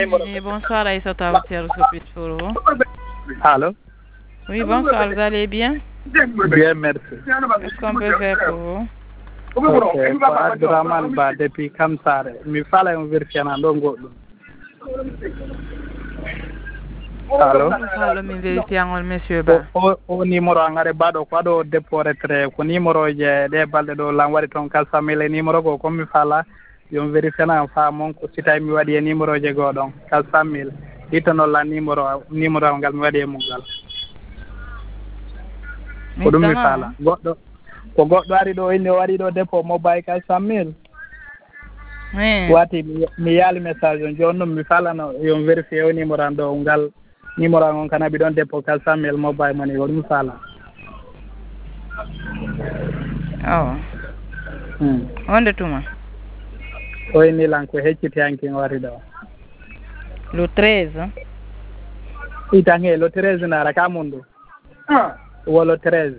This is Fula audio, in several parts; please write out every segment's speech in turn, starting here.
Oui, bonsoir Aïssata Aboutir Sopit pour vous. Allô? Oui, bonsoir, vous allez bien? Bien, merci. Qu'est-ce qu'on peut faire pour vous? Ok, ko Abdourahmane Ba depuis Kamsare. Mi fala on vérifier na ɗo goɗɗum. Allô? Fallo min vérifiangol monsieur Ba. O numéro angare baɗo ko aɗo dépôt retrait ko numéro je ɗe balɗe ɗo lan waɗi toon kalsamile numéro go comme mi fala yon vérifié na faamon ko si tawi mi waɗi e numéro je goɗon kalsamile ɗittonolla numéro ngal mi waɗi e muggal ko ɗum mi faala goɗɗo ko goɗɗo ari ɗo inni o waɗi ɗo dépôt mobile 400 000 wati mi yaali message on joni noon mi falano yon vérifié o numéro an ɗo ngal numéro an on kana ɓi ɗon dépôt 400 000 mobile money ko ɗum fala awa wonde tuma o inni lan ko hecciti hankin wari ɗo le 13 itange le 13 nara ka mundu wolo 13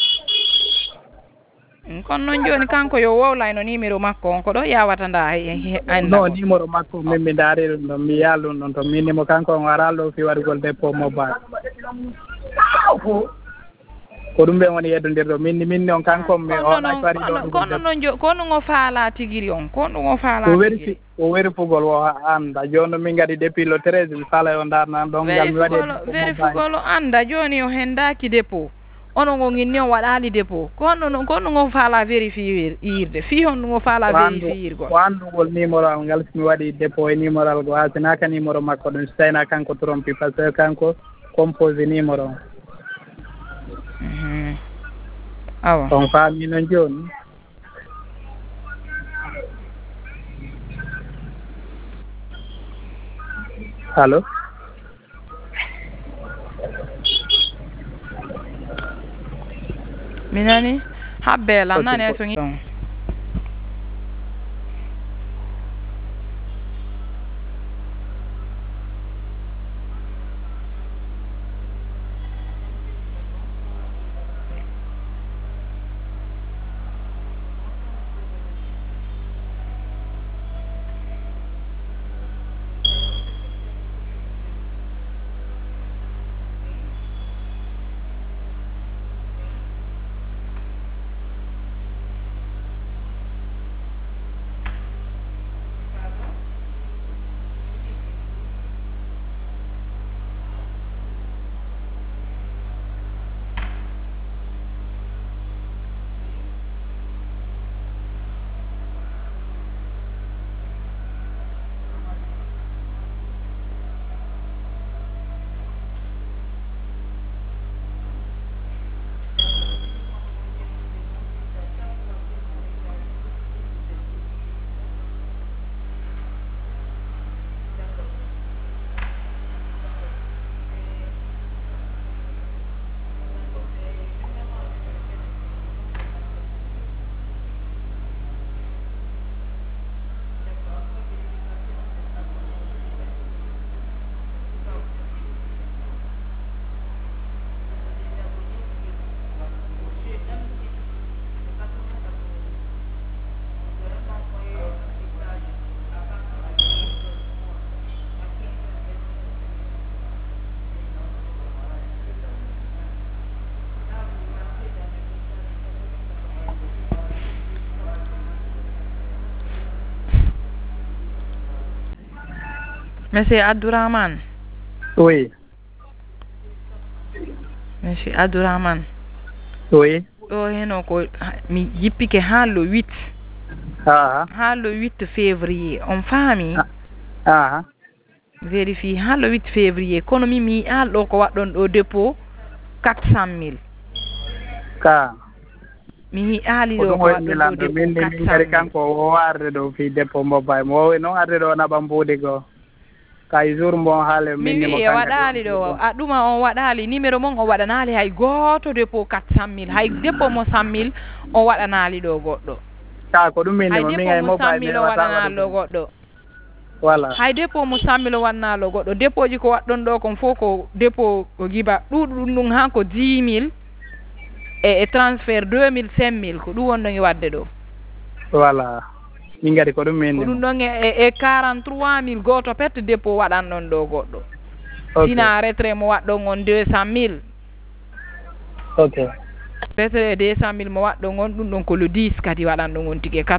kono noon joni kanko yo wowlayno numéro makko on ko ɗo yawata nda non numéro makko min mi daari ɗum ɗon mi yaal ɗum ɗon to min nimo kanko on waral ɗo fi waɗugol dépôt mobile ko ɗum ɓe woni yeddodirɗo min on kanko mi oɗa wari ɗo kono noon kono ngo faala tigiri on kono ngo faala tigiri o werifugol o anda joni min gadi depuis le 13 mi faala o darnan ɗon ngal mi waɗi werifugol o anda joni o hendaki dépôt ono ngo ginni on waɗali dépôt kono ngo faala vérifiirde fi hon ngo faala vérifiirgol o andugol numéro al ngal somi waɗi dépôt e numéro al go hasinaka numéro makko ɗum so tawina kanko trompi par ce que kanko composé numéro on awa on faami noon joni allo mi nani habbela nani so Monsieur Abdourahmane. Oui. Monsieur Abdourahmane. Oui. ɗo heno ko mi jippike ha le 8 ha le 8 février on faami vérifie ha le 8 février kono mi al ɗo ko waɗɗon ɗo dépôt 400 000 ka mi ali ɗo ko waɗɗon ɗo dépôt 400 000 kanko o warde ɗo fi dépôt mobile mo wowi noon arde ɗo naɓa mbuuɗi goo kay jour mbon haale mi wi waɗali ɗo a ɗuma on waɗali numéro mon o waɗanali hay goto dépôt 400 000 hay dépôt mo 100 000 o waɗanali ɗo goɗɗo ka ko ɗum minimo min ay mobile 100 000 o waɗanali ɗo goɗɗo voilà hay dépôt mo 100 000 o waɗanalo goɗɗo dépôt ji ko waɗɗon ɗo kon fof ko dépôt ko giba ɗuɗɗum ɗum han ko 10 000 e transfert 2 000 5 000 ko ɗum wonɗon e wadde ɗo voilà min gari ko ɗum min ko ɗum ɗon e 43 000 goto perte dépôt waɗan ɗon ɗo goɗɗo sina retrait mo waɗɗon on 200 000 ok retrait 200 000 mo waɗɗon on ɗum ɗon ko le 10 kadi waɗan ɗon on tigui